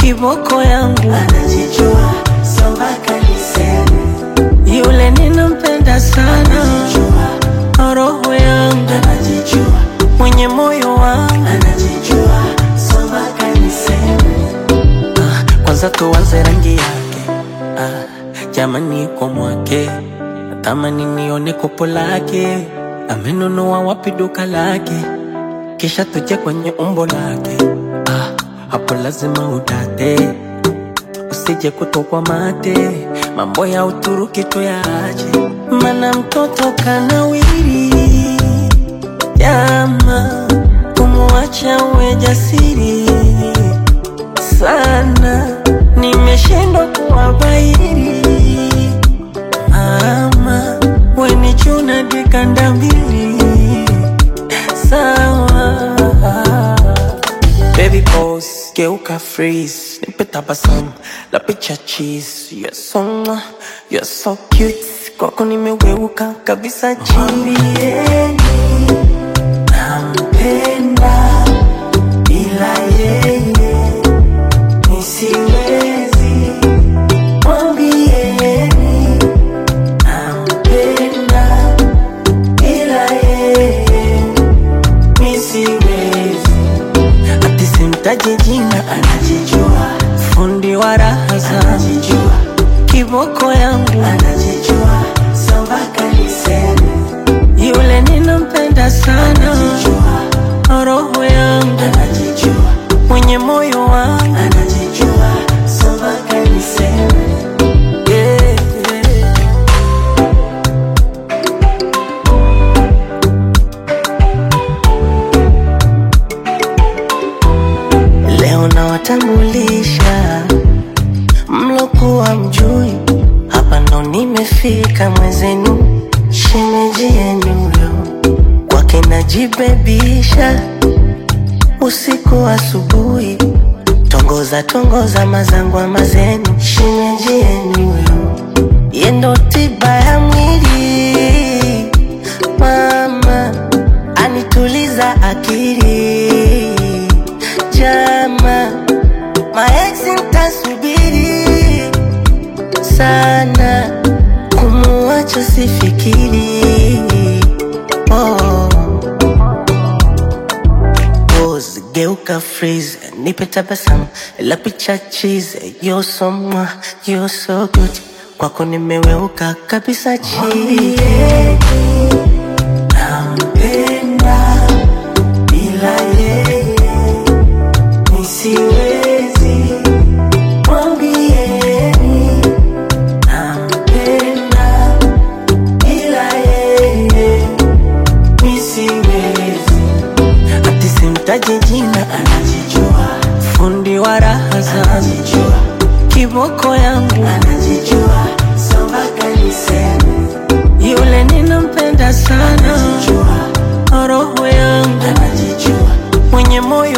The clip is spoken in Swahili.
kiboko yangu anajijua, so mpaka niseme. yule ninampenda sana, Anajijua, roho yangu anajijua, mwenye moyo wangu anajijua, so mpaka niseme. Kwanza tuanze rangi yake, jamani kwa mwake, natamani nione kopo lake, amenunua wapi duka lake, kisha tuje kwenye umbo lake. Hapo lazima udate, usije kutokwa mate, mambo ya Uturuki tuyaache, mana mtoto kanawiri. Jama, kumuacha uwe jasiri sana, nimeshindwa kuwabairi. Mama, weni chuna dikanda mbili, sawa. Baby pose, geuka freeze, nipe tabasamu la picha cheese. You're so cute, kwako nimeweuka kabisa chini. Mwambieni nampenda, bila yeye nisiwezi. Mwambieni nampenda, bila yeye nisiwezi. Ati simtaji jina, Anajijua, fundi wa raha zangu, anajijua, kiboko yangu anajijua, so mpaka niseme. yule ninampenda sana, Anajijua, roho yangu anajijua, mwenye moyo wangu. anajijua, so mpaka niseme. Yeah. Leo nawatambulisha mlokuwa mjui, hapa ndo nimefika mwezenu, shemeji yenu yo kwake najibebisha, usiku asubuhi, tongoza tongoza mazangwa mazenu, shemeji yenu yo yendo tiba ya mwili, mama anituliza akili. Jama, maeksi mtasubiri sana, kumuacha sifikiri. Pose, geuka freeze, nipe tabasamu la picha cheese. You're so mwah, you're so good, kwako nimeweuka kabisa chini. Nampenda, bila yeye nisiwezi. Mwambieni nampenda, bila yeye nisiwezi. Ati simtaji jina, Anajijua, fundi wa raha zangu, anajijua, kiboko yangu anajijua, so mpaka niseme. yule ninampenda sana, Anajijua, roho yangu anajijua, mwenye moyo